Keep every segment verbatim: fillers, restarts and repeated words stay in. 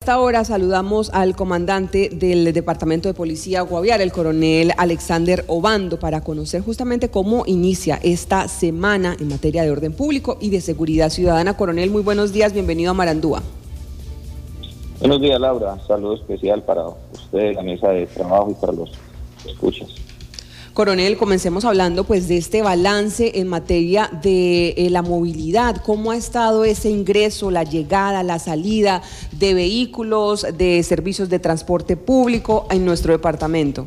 esta hora saludamos al comandante del Departamento de Policía Guaviare, el coronel Alexander Obando, para conocer justamente cómo inicia esta semana en materia de orden público y de seguridad ciudadana. Coronel, muy buenos días, bienvenido a Marandúa. Buenos días, Laura. Un saludo especial para usted, la mesa de trabajo, y para los escuchas. Coronel, comencemos hablando pues de este balance en materia de eh, la movilidad. ¿Cómo ha estado ese ingreso, la llegada, la salida de vehículos, de servicios de transporte público en nuestro departamento?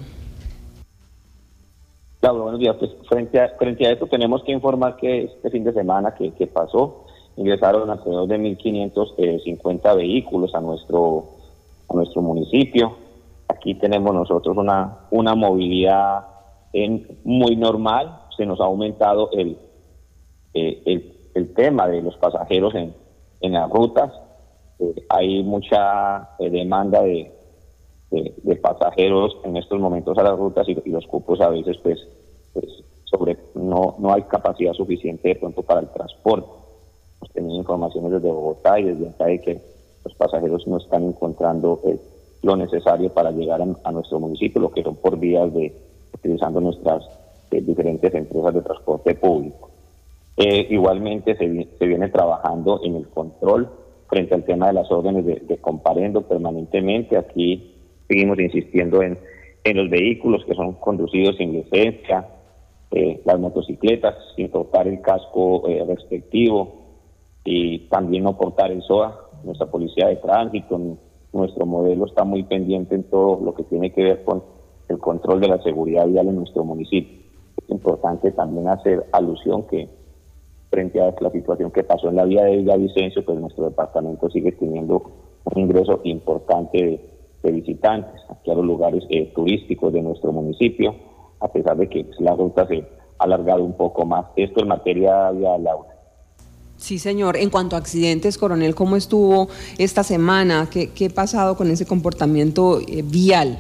Laura, buenos días. Pues frente a, frente a esto tenemos que informar que este fin de semana que, que pasó, ingresaron alrededor de mil quinientos cincuenta vehículos a nuestro, a nuestro municipio. Aquí tenemos nosotros una, una movilidad En muy normal. Se nos ha aumentado el, eh, el, el tema de los pasajeros en, en las rutas. Eh, hay mucha eh, demanda de, de, de pasajeros en estos momentos a las rutas, y, y los cupos a veces pues, pues sobre no, no hay capacidad suficiente de pronto para el transporte. Hemos tenido informaciones desde Bogotá y desde acá de que los pasajeros no están encontrando eh, lo necesario para llegar a, a nuestro municipio, lo que son por vías de utilizando nuestras eh, diferentes empresas de transporte público. Eh, igualmente se, se viene trabajando en el control frente al tema de las órdenes de, de comparendo permanentemente. Aquí seguimos insistiendo en, en los vehículos que son conducidos sin licencia, eh, las motocicletas sin portar el casco eh, respectivo, y también no portar el S O A. Nuestra policía de tránsito, nuestro modelo está muy pendiente en todo lo que tiene que ver con el control de la seguridad vial en nuestro municipio. Es importante también hacer alusión que frente a la situación que pasó en la vía de Villavicencio, pues nuestro departamento sigue teniendo un ingreso importante de, de visitantes aquí a los lugares eh, turísticos de nuestro municipio, a pesar de que pues, la ruta se ha alargado un poco más. Esto en materia vial, Laura. Sí, señor. En cuanto a accidentes, coronel, ¿cómo estuvo esta semana? ¿Qué, qué ha pasado con ese comportamiento eh, vial?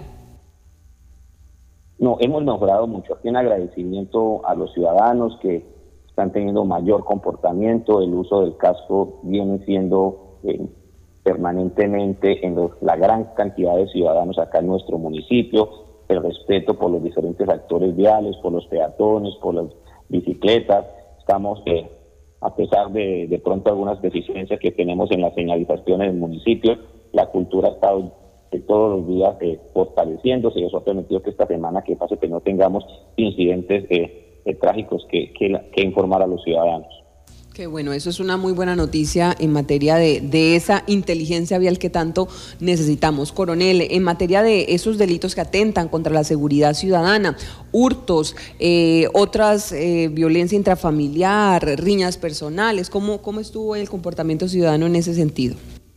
No, hemos mejorado mucho. Aquí en agradecimiento a los ciudadanos que están teniendo mayor comportamiento. El uso del casco viene siendo eh, permanentemente en los, la gran cantidad de ciudadanos acá en nuestro municipio. El respeto por los diferentes actores viales, por los peatones, por las bicicletas. Estamos, eh, a pesar de de pronto algunas deficiencias que tenemos en la señalización en el municipio, la cultura ha estado de todos los días eh, fortaleciéndose, y eso ha permitido que esta semana que pase que no tengamos incidentes eh, eh, trágicos que, que, que informar a los ciudadanos. Qué bueno, eso es una muy buena noticia en materia de, de esa inteligencia vial que tanto necesitamos. Coronel, en materia de esos delitos que atentan contra la seguridad ciudadana, hurtos, eh, otras eh, violencia intrafamiliar, riñas personales, ¿cómo, cómo estuvo el comportamiento ciudadano en ese sentido?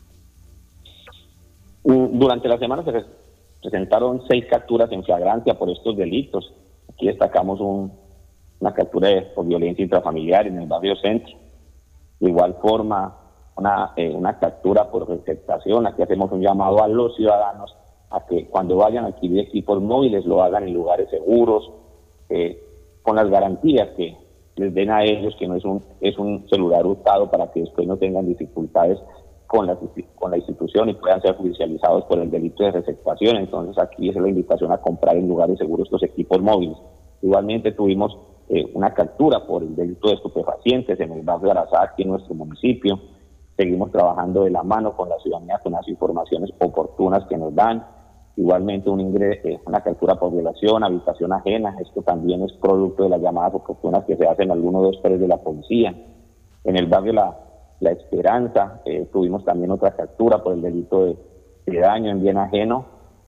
Durante la semana se presentaron seis capturas en flagrancia por estos delitos. Aquí destacamos un, una captura de, por violencia intrafamiliar en el barrio Centro. De igual forma, una, eh, una captura por receptación. Aquí hacemos un llamado a los ciudadanos a que cuando vayan a adquirir equipos móviles lo hagan en lugares seguros, eh, con las garantías que les den a ellos, que no es un, es un celular hurtado, para que después no tengan dificultades con la, con la institución y puedan ser judicializados por el delito de receptación. Entonces aquí es la invitación a comprar en lugares seguros estos equipos móviles. Igualmente tuvimos eh, una captura por el delito de estupefacientes en el barrio Arazá, aquí en nuestro municipio. Seguimos trabajando de la mano con la ciudadanía con las informaciones oportunas que nos dan. Igualmente un ingreso, eh, una captura por violación, habitación ajena. Esto también es producto de las llamadas oportunas que se hacen al uno dos tres de la policía. En el barrio La La Esperanza, eh, tuvimos también otra captura por el delito de, de daño en bien ajeno,